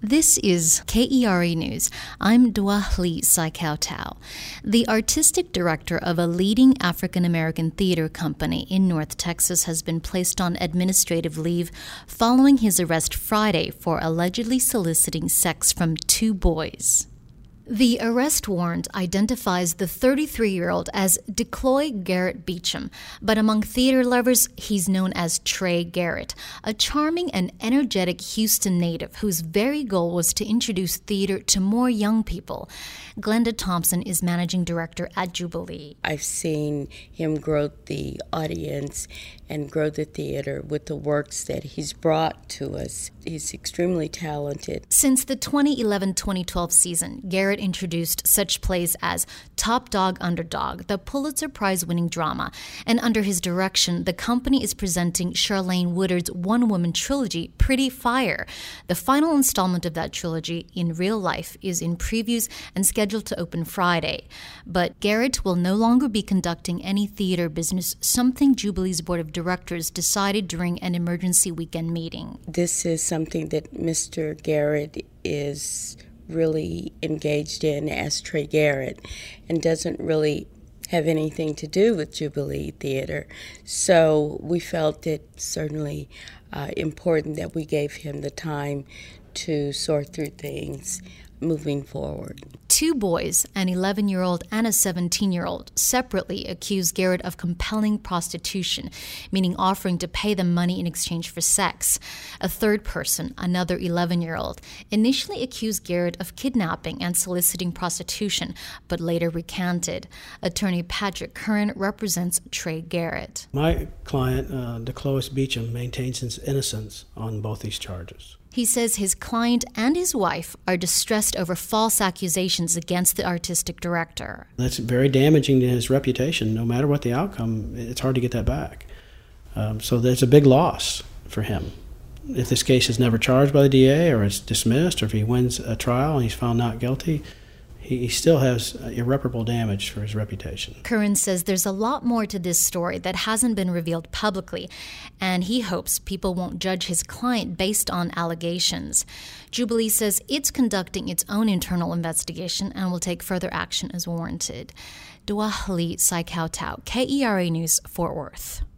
This is KERA News. I'm Dua Lee Saikau Tao. The artistic director of a leading African-American theater company in North Texas has been placed on administrative leave following his arrest Friday for allegedly soliciting sex from two boys. The arrest warrant identifies the 33-year-old as DeCloy Garrett Beecham, but among theater lovers, he's known as Trey Garrett, a charming and energetic Houston native whose very goal was to introduce theater to more young people. Glenda Thompson is managing director at Jubilee. I've seen him grow the audience and grow the theater with the works that he's brought to us. He's extremely talented. Since the 2011-2012 season, Garrett introduced such plays as Top Dog Underdog, the Pulitzer Prize-winning drama, and under his direction, the company is presenting Charlayne Woodard's one-woman trilogy, Pretty Fire. The final installment of that trilogy, In Real Life, is in previews and scheduled to open Friday. But Garrett will no longer be conducting any theater business, something Jubilee's board of directors decided during an emergency weekend meeting. This is something that Mr. Garrett is really engaged in as Trey Garrett and doesn't really have anything to do with Jubilee Theater. So we felt it certainly important that we gave him the time to sort through things moving forward. Two boys, an 11-year-old and a 17-year-old, separately accused Garrett of compelling prostitution, meaning offering to pay them money in exchange for sex. A third person, another 11-year-old, initially accused Garrett of kidnapping and soliciting prostitution, but later recanted. Attorney Patrick Curran represents Trey Garrett. My client, DeCloy Beecham, maintains his innocence on both these charges. He says his client and his wife are distressed over false accusations against the artistic director. That's very damaging to his reputation. No matter what the outcome, it's hard to get that back. So there's a big loss for him. If this case is never charged by the DA or is dismissed, or if he wins a trial and he's found not guilty, he still has irreparable damage for his reputation. Curran says there's a lot more to this story that hasn't been revealed publicly, and he hopes people won't judge his client based on allegations. Jubilee says it's conducting its own internal investigation and will take further action as warranted. Dua Lee Saikau Tao, KERA News, Fort Worth.